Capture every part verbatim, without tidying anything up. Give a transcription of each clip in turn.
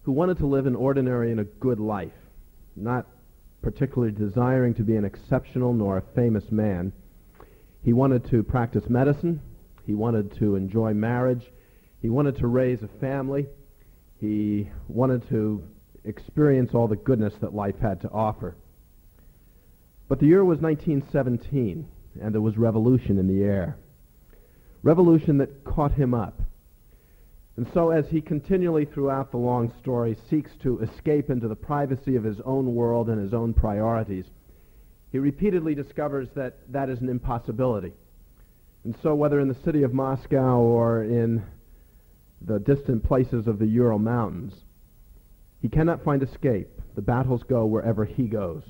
who wanted to live an ordinary and a good life, not particularly desiring to be an exceptional nor a famous man. He wanted to practice medicine. He wanted to enjoy marriage. He wanted to raise a family. He wanted to experience all the goodness that life had to offer. But the year was nineteen seventeen, and there was revolution in the air. Revolution that caught him up. And so as he continually throughout the long story seeks to escape into the privacy of his own world and his own priorities, he repeatedly discovers that that is an impossibility. And so whether in the city of Moscow or in the distant places of the Ural Mountains, he cannot find escape. The battles go wherever he goes.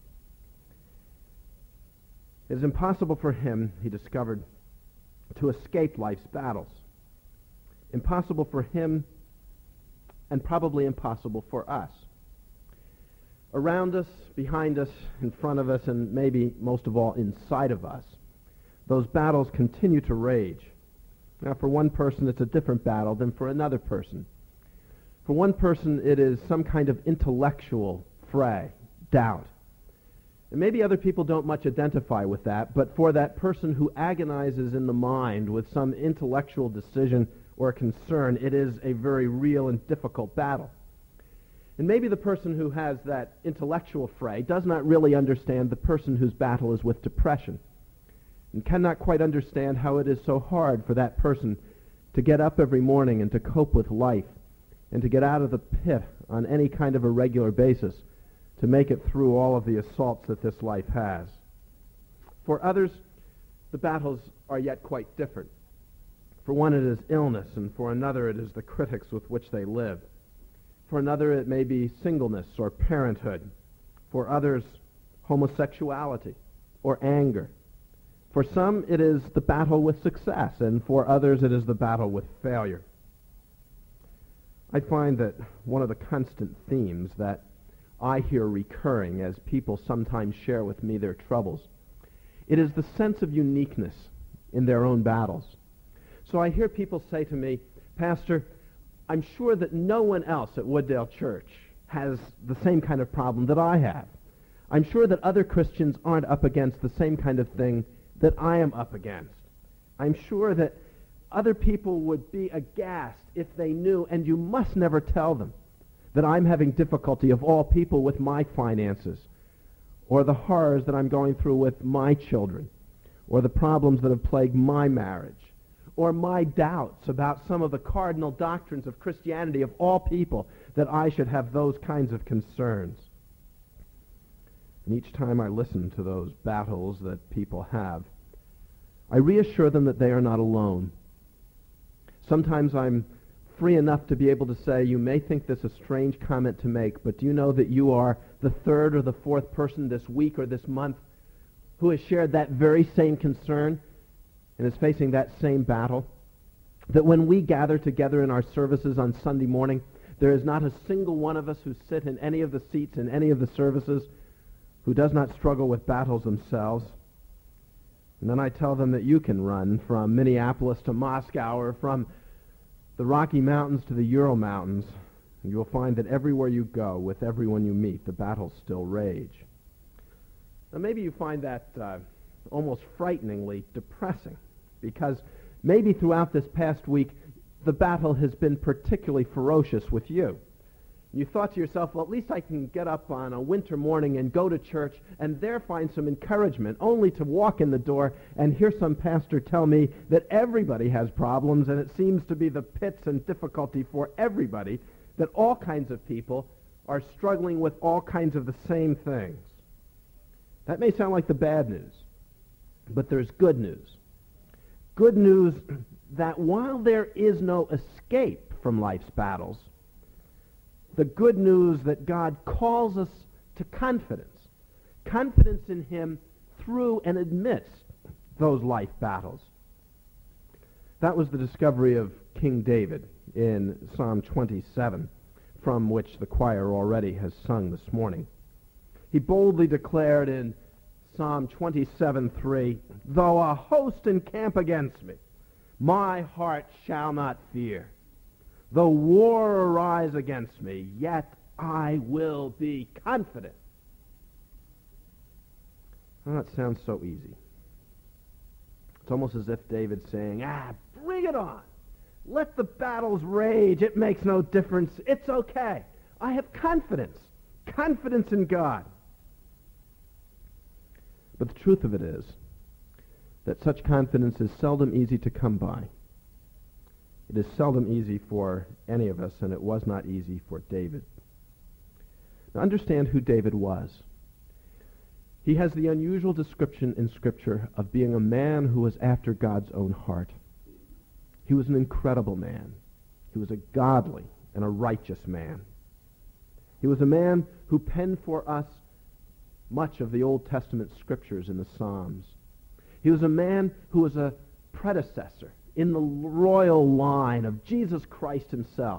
It is impossible for him, he discovered, to escape life's battles. Impossible for him, and probably impossible for us. Around us, behind us, in front of us, and maybe most of all inside of us, those battles continue to rage. Now, for one person, it's a different battle than for another person. For one person, it is some kind of intellectual fray, doubt. And maybe other people don't much identify with that, but for that person who agonizes in the mind with some intellectual decision or concern, it is a very real and difficult battle. And maybe the person who has that intellectual fray does not really understand the person whose battle is with depression, and cannot quite understand how it is so hard for that person to get up every morning and to cope with life, and to get out of the pit on any kind of a regular basis to make it through all of the assaults that this life has. For others, the battles are yet quite different. For one, it is illness, and for another, it is the critics with which they live. For another, it may be singleness or parenthood. For others, homosexuality or anger. For some, it is the battle with success, and for others, it is the battle with failure. I find that one of the constant themes that I hear recurring as people sometimes share with me their troubles, it is the sense of uniqueness in their own battles. So I hear people say to me, Pastor, I'm sure that no one else at Wooddale Church has the same kind of problem that I have. I'm sure that other Christians aren't up against the same kind of thing that I am up against. I'm sure that other people would be aghast if they knew, and you must never tell them, that I'm having difficulty of all people with my finances, or the horrors that I'm going through with my children, or the problems that have plagued my marriage, or my doubts about some of the cardinal doctrines of Christianity of all people, that I should have those kinds of concerns. And each time I listen to those battles that people have, I reassure them that they are not alone. Sometimes I'm free enough to be able to say, you may think this a strange comment to make, but do you know that you are the third or the fourth person this week or this month who has shared that very same concern and is facing that same battle? That when we gather together in our services on Sunday morning, there is not a single one of us who sit in any of the seats in any of the services who does not struggle with battles themselves. And then I tell them that you can run from Minneapolis to Moscow or from the Rocky Mountains to the Ural Mountains, and you will find that everywhere you go, with everyone you meet, the battles still rage. Now maybe you find that uh, almost frighteningly depressing, because maybe throughout this past week, the battle has been particularly ferocious with you. You thought to yourself, well, at least I can get up on a winter morning and go to church and there find some encouragement, only to walk in the door and hear some pastor tell me that everybody has problems, and it seems to be the pits and difficulty for everybody, that all kinds of people are struggling with all kinds of the same things. That may sound like the bad news, but there's good news. Good news that while there is no escape from life's battles, the good news that God calls us to confidence, confidence in Him through and amidst those life battles. That was the discovery of King David in Psalm twenty-seven, from which the choir already has sung this morning. He boldly declared in Psalm twenty-seven three, "Though a host encamp against me, my heart shall not fear. Though war arise against me, yet I will be confident. Well, that sounds so easy. It's almost as if David's saying, ah, bring it on. Let the battles rage. It makes no difference. It's okay. I have confidence. Confidence in God. But the truth of it is that such confidence is seldom easy to come by. It is seldom easy for any of us, and it was not easy for David. Now understand who David was. He has the unusual description in Scripture of being a man who was after God's own heart. He was an incredible man. He was a godly and a righteous man. He was a man who penned for us much of the Old Testament Scriptures in the Psalms. He was a man who was a predecessor in the royal line of Jesus Christ himself.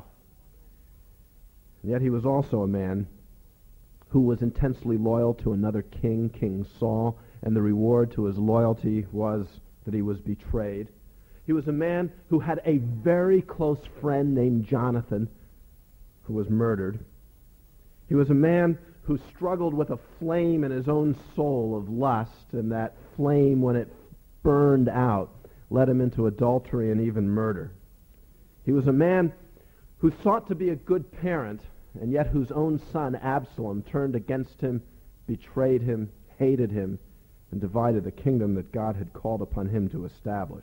And yet he was also a man who was intensely loyal to another king, King Saul, and the reward to his loyalty was that he was betrayed. He was a man who had a very close friend named Jonathan who was murdered. He was a man who struggled with a flame in his own soul of lust, and that flame, when it burned out, led him into adultery and even murder. He was a man who sought to be a good parent, and yet whose own son, Absalom, turned against him, betrayed him, hated him, and divided the kingdom that God had called upon him to establish.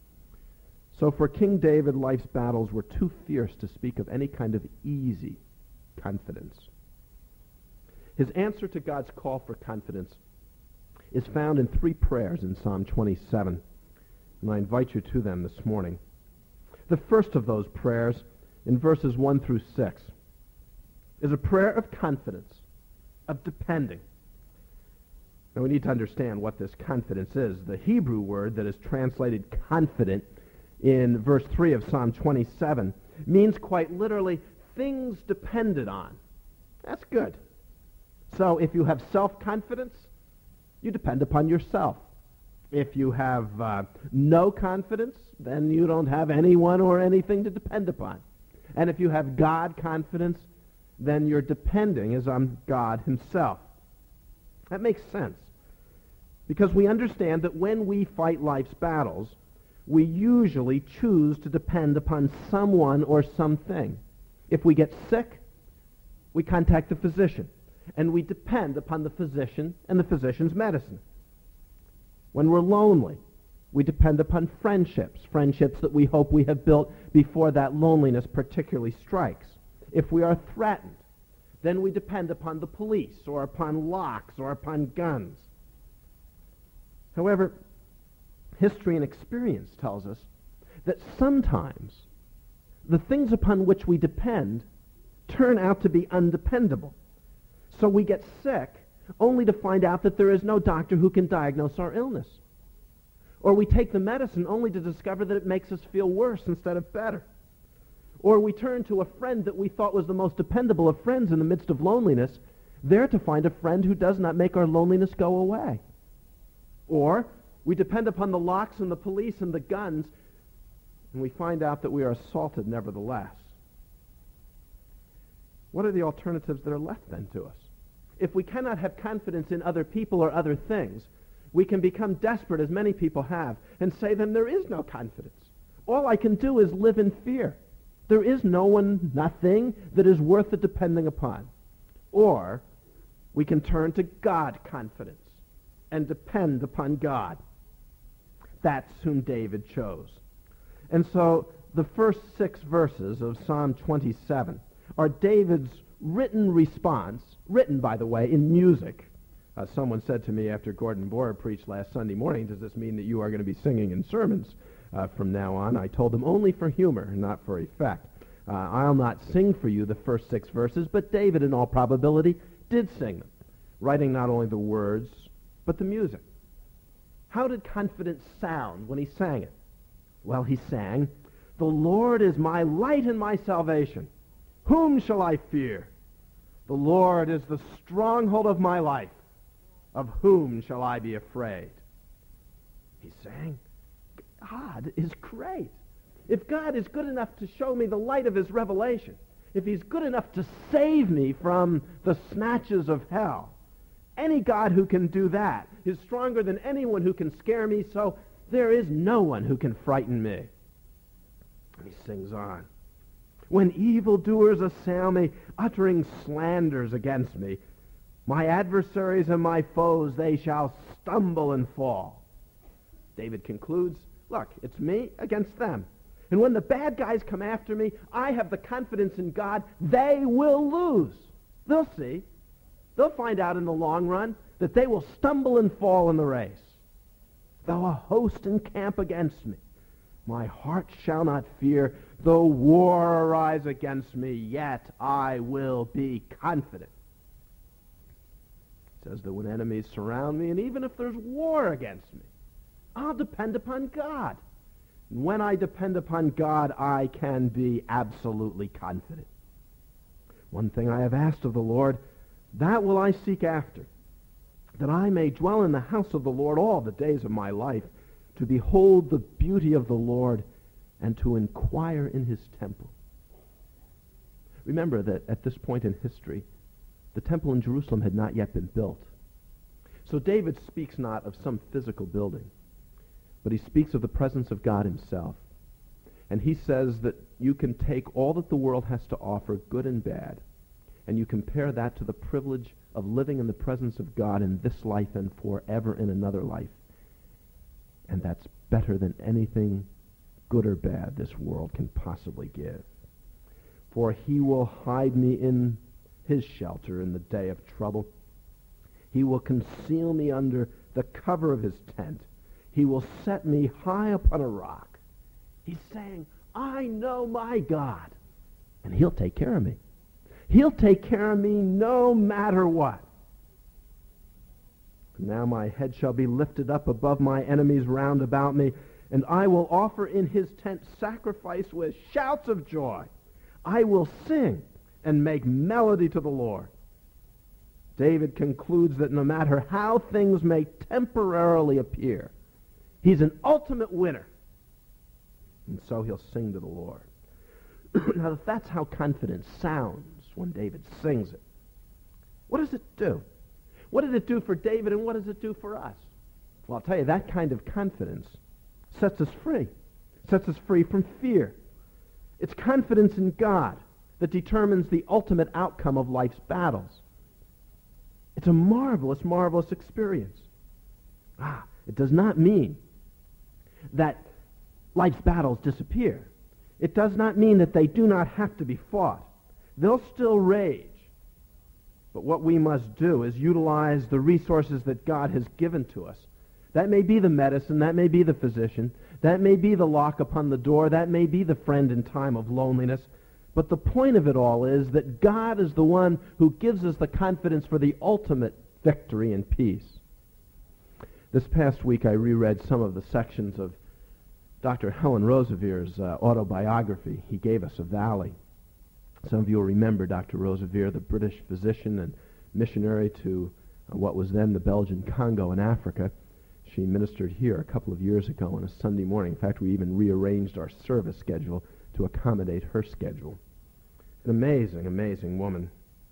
So for King David, life's battles were too fierce to speak of any kind of easy confidence. His answer to God's call for confidence is found in three prayers in Psalm twenty-seven, and I invite you to them this morning. The first of those prayers, in verses one through six, is a prayer of confidence, of depending. Now we need to understand what this confidence is. The Hebrew word that is translated confident in verse three of Psalm twenty-seven means quite literally things depended on. That's good. So if you have self-confidence, you depend upon yourself. If you have uh, no confidence, then you don't have anyone or anything to depend upon. And if you have God confidence, then you're depending as on God himself. That makes sense. Because we understand that when we fight life's battles, we usually choose to depend upon someone or something. If we get sick, we contact the physician, and we depend upon the physician and the physician's medicine. When we're lonely, we depend upon friendships, friendships that we hope we have built before that loneliness particularly strikes. If we are threatened, then we depend upon the police or upon locks or upon guns. However, history and experience tells us that sometimes the things upon which we depend turn out to be undependable. So we get sick only to find out that there is no doctor who can diagnose our illness. Or we take the medicine only to discover that it makes us feel worse instead of better. Or we turn to a friend that we thought was the most dependable of friends in the midst of loneliness, there to find a friend who does not make our loneliness go away. Or we depend upon the locks and the police and the guns, and we find out that we are assaulted nevertheless. What are the alternatives that are left then to us? If we cannot have confidence in other people or other things, we can become desperate, as many people have, and say, then there is no confidence. All I can do is live in fear. There is no one, nothing that is worth the depending upon. Or we can turn to God confidence and depend upon God. That's whom David chose. And so the first six verses of Psalm twenty-seven are David's written response, written, by the way, in music. Uh, someone said to me after Gordon Bohr preached last Sunday morning, does this mean that you are going to be singing in sermons uh, from now on? I told them only for humor, not for effect. Uh, I'll not sing for you the first six verses, but David, in all probability, did sing them, writing not only the words, but the music. How did confidence sound when he sang it? Well, he sang, "The Lord is my light and my salvation. Whom shall I fear? The Lord is the stronghold of my life. Of whom shall I be afraid?" He sang, God is great. if God is good enough to show me the light of his revelation, if he's good enough to save me from the snatches of hell, any God who can do that is stronger than anyone who can scare me, so there is no one who can frighten me. And he sings on. When evildoers assail me, uttering slanders against me, my adversaries and my foes, they shall stumble and fall. David concludes, look, it's me against them. And when the bad guys come after me, I have the confidence in God, they will lose. They'll see. They'll find out in the long run that they will stumble and fall in the race. Though a host encamp against me, my heart shall not fear. Though war arise against me, yet I will be confident. It says that when enemies surround me, and even if there's war against me, I'll depend upon God. And when I depend upon God, I can be absolutely confident. One thing I have asked of the Lord, that will I seek after, that I may dwell in the house of the Lord all the days of my life, to behold the beauty of the Lord and to inquire in his temple. Remember that at this point in history, the temple in Jerusalem had not yet been built. So David speaks not of some physical building, but he speaks of the presence of God himself. And he says that you can take all that the world has to offer, good and bad, and you compare that to the privilege of living in the presence of God in this life and forever in another life. And that's better than anything, good or bad, this world can possibly give. For he will hide me in his shelter in the day of trouble. He will conceal me under the cover of his tent. He will set me high upon a rock. He's saying, I know my God, and he'll take care of me. He'll take care of me no matter what. Now my head shall be lifted up above my enemies round about me, and I will offer in his tent sacrifice with shouts of joy. I will sing and make melody to the Lord. David concludes that no matter how things may temporarily appear, he's an ultimate winner. And so he'll sing to the Lord. Now, if that's how confidence sounds when David sings it, what does it do? What did it do for David, and what does it do for us? Well, I'll tell you, that kind of confidence sets us free. Sets us free from fear. It's confidence in God that determines the ultimate outcome of life's battles. It's a marvelous, marvelous experience. Ah, it does not mean that life's battles disappear. It does not mean that they do not have to be fought. They'll still rage. But what we must do is utilize the resources that God has given to us. That may be the medicine, that may be the physician, that may be the lock upon the door, that may be the friend in time of loneliness. But the point of it all is that God is the one who gives us the confidence for the ultimate victory and peace. This past week I reread some of the sections of Doctor Helen Roosevelt's uh, autobiography, He Gave Us a Valley. Some of you will remember Doctor Roosevelt, the British physician and missionary to uh, what was then the Belgian Congo in Africa. She ministered here a couple of years ago on a Sunday morning. In fact, we even rearranged our service schedule to accommodate her schedule. An amazing, amazing woman.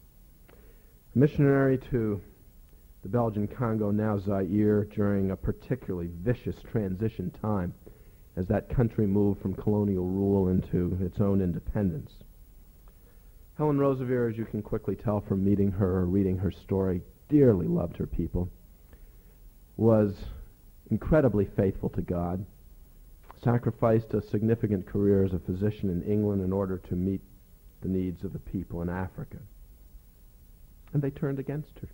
Missionary to the Belgian Congo, now Zaire, during a particularly vicious transition time as that country moved from colonial rule into its own independence. Helen Roosevelt, as you can quickly tell from meeting her or reading her story, dearly loved her people, was incredibly faithful to God, sacrificed a significant career as a physician in England in order to meet the needs of the people in Africa. And they turned against her.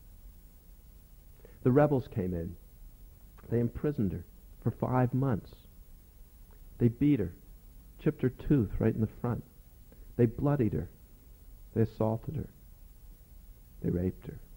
The rebels came in. They imprisoned her for five months. They beat her, chipped her tooth right in the front. They bloodied her. They assaulted her. They raped her.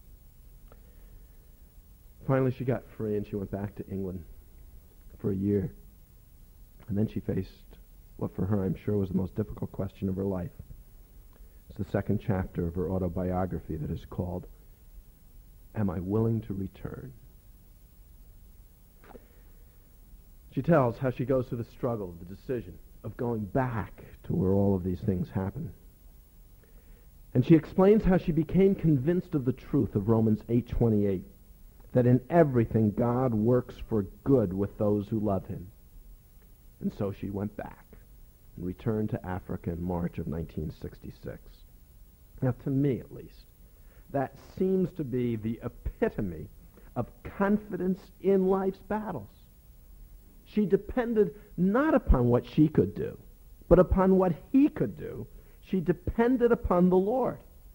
Finally, she got free and she went back to England for a year. And then she faced what for her, I'm sure, was the most difficult question of her life. It's the second chapter of her autobiography that is called, Am I Willing to Return? She tells how she goes through the struggle, the decision of going back to where all of these things happen. And she explains how she became convinced of the truth of Romans eight twenty-eight, that in everything God works for good with those who love him. And so she went back and returned to Africa in March of nineteen sixty-six. Now, to me at least, that seems to be the epitome of confidence in life's battles. She depended not upon what she could do, but upon what he could do. She depended upon the Lord.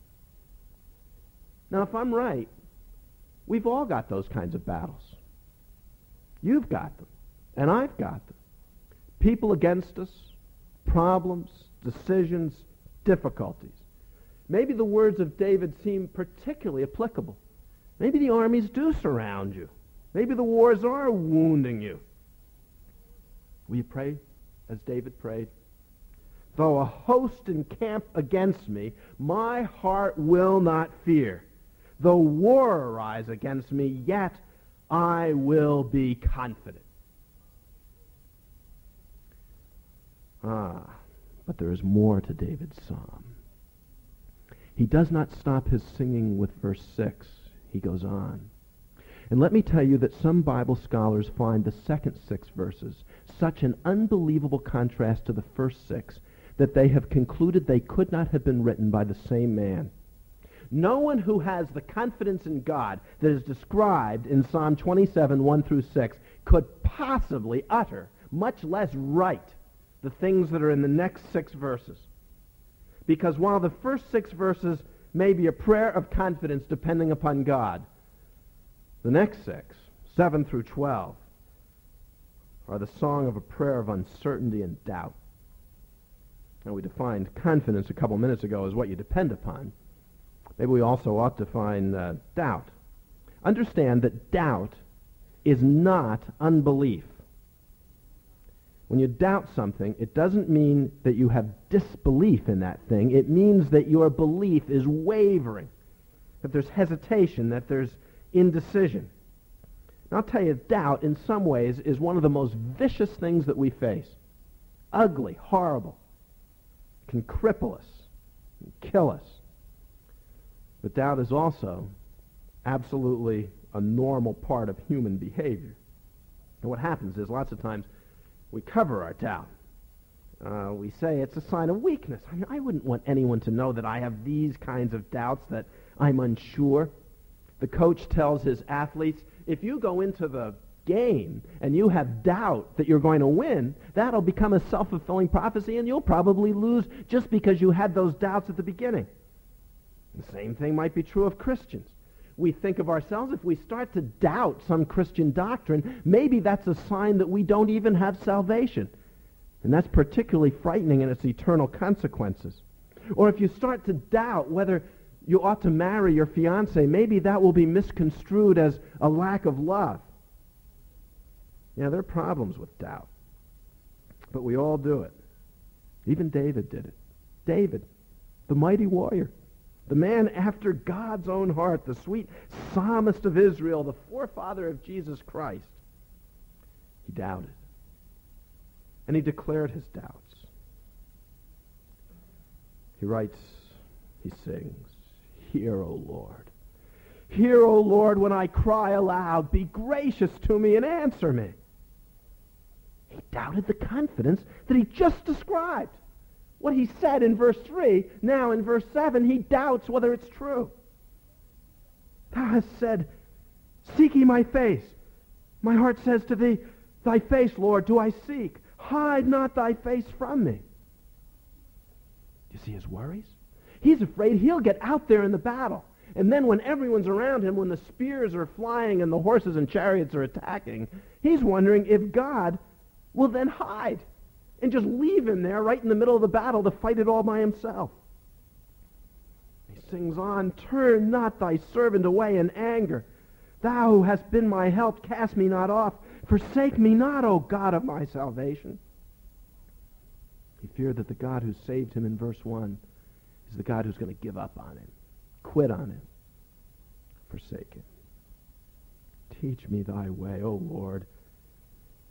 Now, if I'm right, we've all got those kinds of battles. You've got them, and I've got them. People against us, problems, decisions, difficulties. Maybe the words of David seem particularly applicable. Maybe the armies do surround you. Maybe the wars are wounding you. Will you pray as David prayed? Though a host encamp against me, my heart will not fear. Though war arise against me, yet I will be confident. Ah, but there is more to David's psalm. He does not stop his singing with verse six. He goes on. And let me tell you that some Bible scholars find the second six verses such an unbelievable contrast to the first six that they have concluded they could not have been written by the same man. No one who has the confidence in God that is described in Psalm twenty-seven, one through six, could possibly utter, much less write, the things that are in the next six verses. Because while the first six verses may be a prayer of confidence depending upon God, the next six, seven through twelve, are the song of a prayer of uncertainty and doubt. Now, we defined confidence a couple minutes ago as what you depend upon. Maybe we also ought to define uh, doubt. Understand that doubt is not unbelief. When you doubt something, it doesn't mean that you have disbelief in that thing. It means that your belief is wavering, that there's hesitation, that there's indecision. And I'll tell you, doubt in some ways is one of the most vicious things that we face. Ugly, horrible. Can cripple us and kill us. But doubt is also absolutely a normal part of human behavior. And what happens is lots of times we cover our doubt. Uh, we say it's a sign of weakness. I mean, I wouldn't want anyone to know that I have these kinds of doubts, that I'm unsure. The coach tells his athletes, if you go into the game and you have doubt that you're going to win, that'll become a self-fulfilling prophecy and you'll probably lose just because you had those doubts at the beginning. The same thing might be true of Christians. We think of ourselves, if we start to doubt some Christian doctrine, maybe that's a sign that we don't even have salvation. And that's particularly frightening in its eternal consequences. Or if you start to doubt whether you ought to marry your fiancé, maybe that will be misconstrued as a lack of love. Yeah, there are problems with doubt. But we all do it. Even David did it. David, the mighty warrior, the man after God's own heart, the sweet psalmist of Israel, the forefather of Jesus Christ. He doubted. And he declared his doubts. He writes, he sings, "Hear, O Lord. Hear, O Lord, when I cry aloud. Be gracious to me and answer me." He doubted the confidence that he just described. What he said in verse three, now in verse seven, he doubts whether it's true. Thou hast said, "Seek ye my face." My heart says to thee, "Thy face, Lord, do I seek. Hide not thy face from me." Do you see his worries? He's afraid he'll get out there in the battle. And then when everyone's around him, when the spears are flying and the horses and chariots are attacking, he's wondering if God will then hide and just leave him there right in the middle of the battle to fight it all by himself. He sings on, "Turn not thy servant away in anger. Thou who hast been my help, cast me not off. Forsake me not, O God of my salvation." He feared that the God who saved him in verse one is the God who's going to give up on him, quit on him, forsake him. Teach me thy way, O Lord,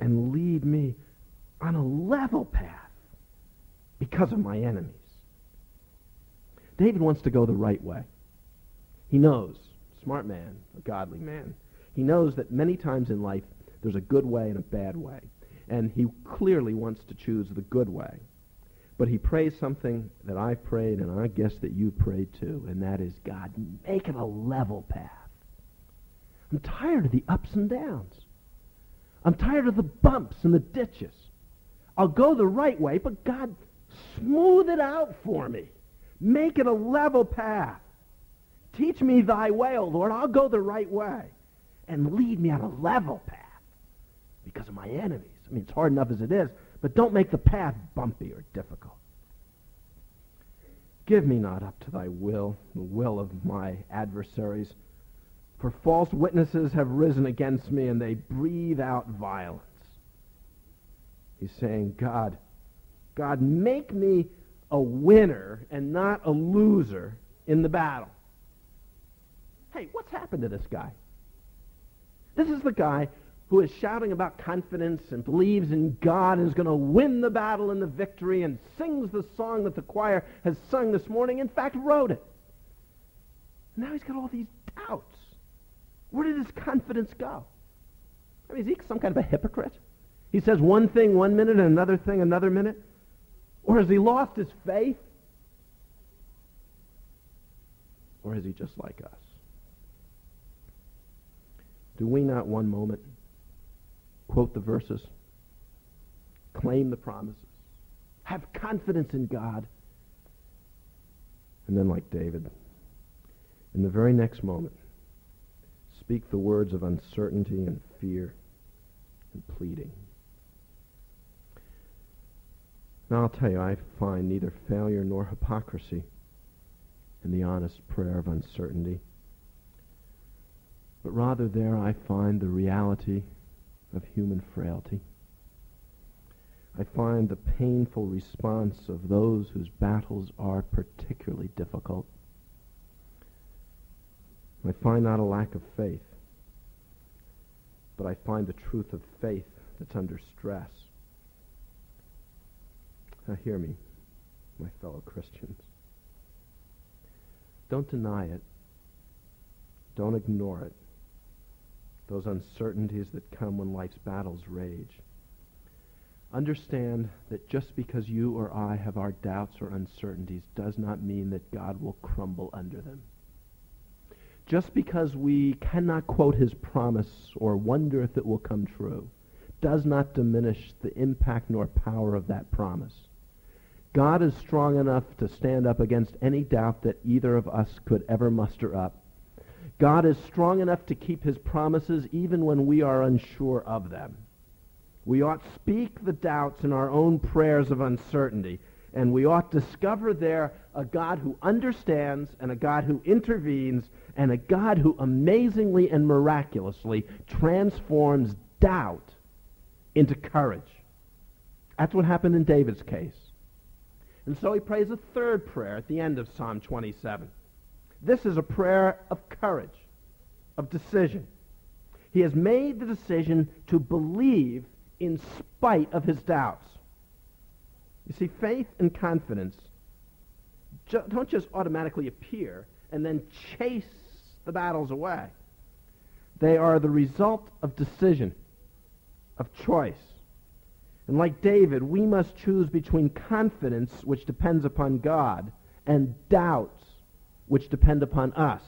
and lead me on a level path because of my enemies. David wants to go the right way. He knows, smart man, a godly man, he knows that many times in life there's a good way and a bad way. And he clearly wants to choose the good way. But he prays something that I've prayed, and I guess that you prayed too, and that is, God, make it a level path. I'm tired of the ups and downs. I'm tired of the bumps and the ditches. I'll go the right way, but God, smooth it out for me. Make it a level path. Teach me thy way, O Lord. I'll go the right way. And lead me on a level path because of my enemies. I mean, it's hard enough as it is, but don't make the path bumpy or difficult. Give me not up to thy will, the will of my adversaries, for false witnesses have risen against me, and they breathe out violence. He's saying, God, God, make me a winner and not a loser in the battle. Hey, what's happened to this guy? This is the guy who is shouting about confidence and believes in God and is going to win the battle and the victory and sings the song that the choir has sung this morning, in fact, wrote it. Now he's got all these doubts. Where did his confidence go? I mean, is he some kind of a hypocrite? He says one thing one minute and another thing another minute? Or has he lost his faith? Or is he just like us? Do we not one moment quote the verses, claim the promises, have confidence in God, and then, like David, in the very next moment, speak the words of uncertainty and fear and pleading? Now, I'll tell you, I find neither failure nor hypocrisy in the honest prayer of uncertainty, but rather there I find the reality of human frailty. I find the painful response of those whose battles are particularly difficult. I find not a lack of faith, but I find the truth of faith that's under stress. Now hear me, my fellow Christians. Don't deny it. Don't ignore it. Those uncertainties that come when life's battles rage. Understand that just because you or I have our doubts or uncertainties does not mean that God will crumble under them. Just because we cannot quote his promise or wonder if it will come true does not diminish the impact nor power of that promise. God is strong enough to stand up against any doubt that either of us could ever muster up. God is strong enough to keep his promises even when we are unsure of them. We ought speak the doubts in our own prayers of uncertainty, and we ought discover there a God who understands and a God who intervenes and a God who amazingly and miraculously transforms doubt into courage. That's what happened in David's case. And so he prays a third prayer at the end of Psalm twenty-seven. This is a prayer of courage, of decision. He has made the decision to believe in spite of his doubts. You see, faith and confidence ju- don't just automatically appear and then chase the battles away. They are the result of decision, of choice. And like David, we must choose between confidence, which depends upon God, and doubts, which depend upon us.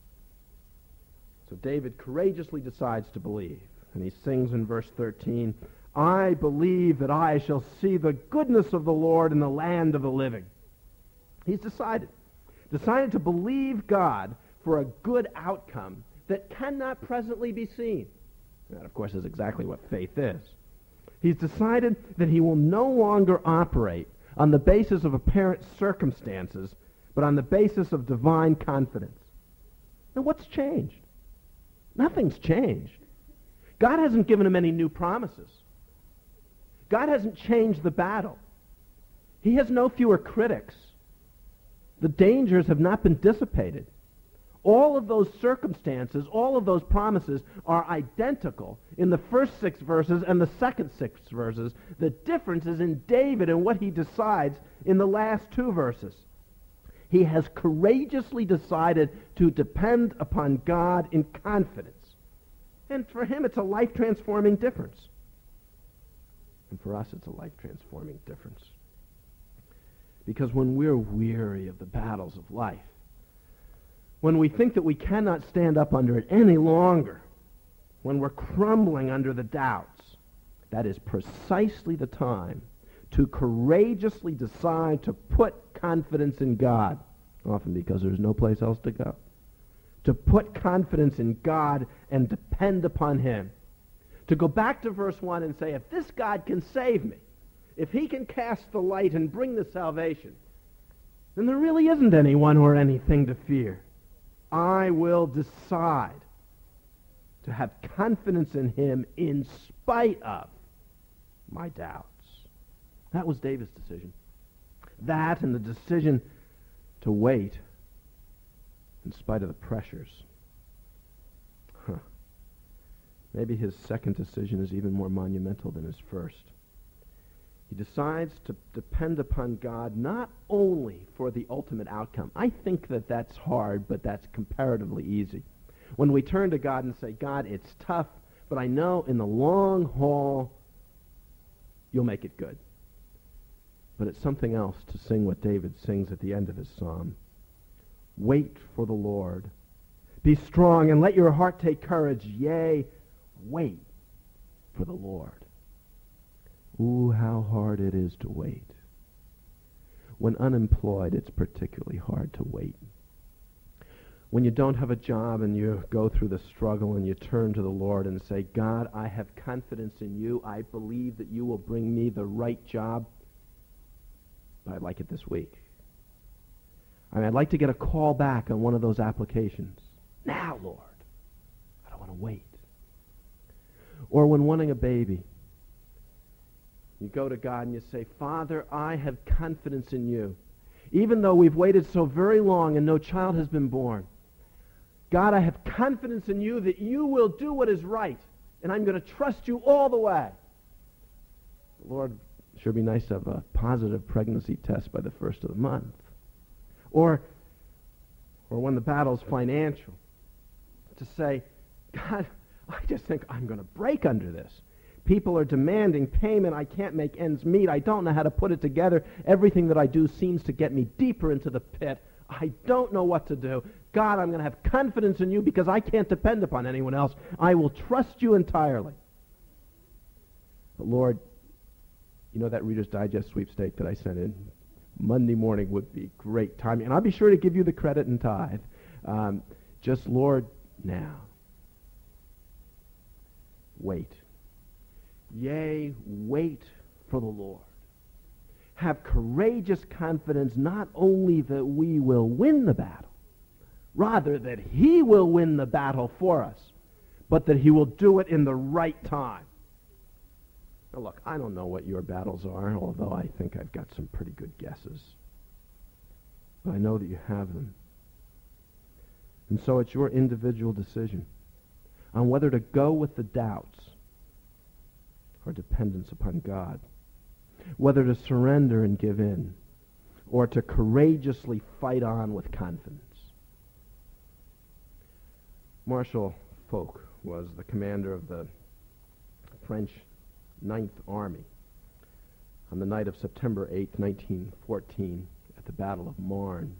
So David courageously decides to believe. And he sings in verse thirteen, I believe that I shall see the goodness of the Lord in the land of the living. He's decided. Decided to believe God for a good outcome that cannot presently be seen. That, of course, is exactly what faith is. He's decided that he will no longer operate on the basis of apparent circumstances, but on the basis of divine confidence. Now, what's changed? Nothing's changed. God hasn't given him any new promises. God hasn't changed the battle. He has no fewer critics. The dangers have not been dissipated. All of those circumstances, all of those promises are identical in the first six verses and the second six verses. The difference is in David and what he decides in the last two verses. He has courageously decided to depend upon God in confidence. And for him, it's a life-transforming difference. And for us, it's a life-transforming difference. Because when we're weary of the battles of life, when we think that we cannot stand up under it any longer, when we're crumbling under the doubts, that is precisely the time to courageously decide to put confidence in God, often because there's no place else to go. To put confidence in God and depend upon him. To go back to verse one and say, if this God can save me, if he can cast the light and bring the salvation, then there really isn't anyone or anything to fear. I will decide to have confidence in him in spite of my doubts. That was David's decision. That and the decision to wait in spite of the pressures. Huh. Maybe his second decision is even more monumental than his first. He decides to depend upon God not only for the ultimate outcome. I think that that's hard, but that's comparatively easy. When we turn to God and say, God, it's tough, but I know in the long haul you'll make it good. But it's something else to sing what David sings at the end of his psalm. Wait for the Lord. Be strong and let your heart take courage. Yea, wait for the Lord. Ooh, how hard it is to wait. When unemployed, it's particularly hard to wait. When you don't have a job and you go through the struggle and you turn to the Lord and say, God, I have confidence in you. I believe that you will bring me the right job. But I'd like it this week. I mean, I'd like to get a call back on one of those applications. Now, Lord. I don't want to wait. Or when wanting a baby, you go to God and you say, Father, I have confidence in you. Even though we've waited so very long and no child has been born. God, I have confidence in you that you will do what is right, and I'm going to trust you all the way. Lord, it sure be nice to have a positive pregnancy test by the first of the month. Or, or when the battle's financial, to say, God, I just think I'm going to break under this. People are demanding payment. I can't make ends meet. I don't know how to put it together. Everything that I do seems to get me deeper into the pit. I don't know what to do. God, I'm going to have confidence in you because I can't depend upon anyone else. I will trust you entirely. But Lord, you know that Reader's Digest sweepstake that I sent in? Monday morning would be great timing. And I'll be sure to give you the credit and tithe. Um, just, Lord, now. Wait. Yea, wait for the Lord. Have courageous confidence not only that we will win the battle, rather that he will win the battle for us, but that he will do it in the right time. Now look, I don't know what your battles are, although I think I've got some pretty good guesses. But I know that you have them. And so it's your individual decision on whether to go with the doubts or dependence upon God, whether to surrender and give in, or to courageously fight on with confidence. Marshal Foch was the commander of the French Ninth Army on the night of September eighth, nineteen fourteen, at the Battle of Marne.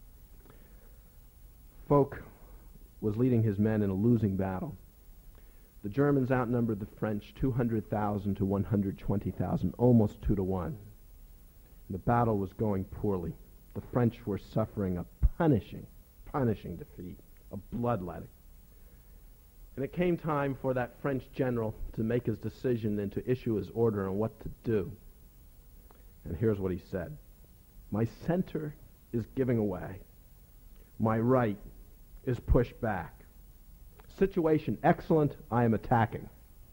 Foch was leading his men in a losing battle. The Germans outnumbered the French two hundred thousand to one hundred twenty thousand, almost two to one. The battle was going poorly. The French were suffering a punishing, punishing defeat, a bloodletting. And it came time for that French general to make his decision and to issue his order on what to do. And here's what he said. My center is giving away. My right is pushed back. Situation excellent, I am attacking.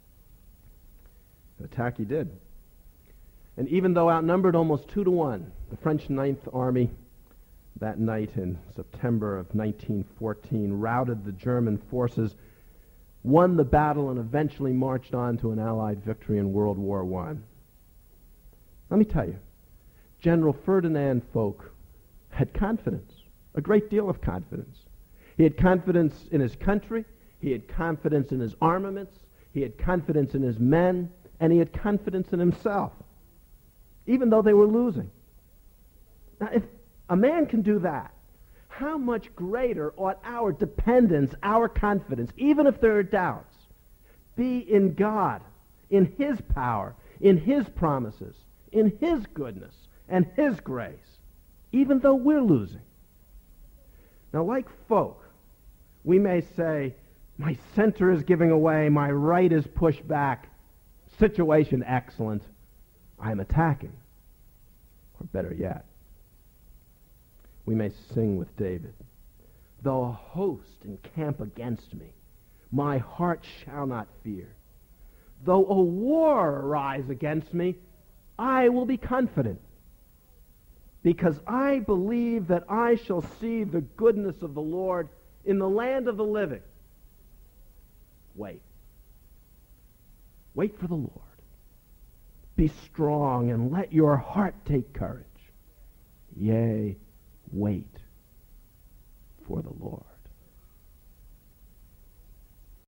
An attack he did. And even though outnumbered almost two to one, the French Ninth Army that night in September of nineteen fourteen, routed the German forces, won the battle, and eventually marched on to an Allied victory in World War One. Let me tell you, General Ferdinand Foch had confidence, a great deal of confidence. He had confidence in his country, he had confidence in his armaments, he had confidence in his men, and he had confidence in himself, even though they were losing. Now, if a man can do that, how much greater ought our dependence, our confidence, even if there are doubts, be in God, in His power, in His promises, in His goodness, and His grace, even though we're losing. Now, like Foch, we may say, my center is giving away, my right is pushed back, situation excellent, I'm attacking. Or better yet, we may sing with David, though a host encamp against me, my heart shall not fear. Though a war arise against me, I will be confident, because I believe that I shall see the goodness of the Lord in the land of the living. Wait. Wait for the Lord. Be strong and let your heart take courage. Yea, wait for the Lord.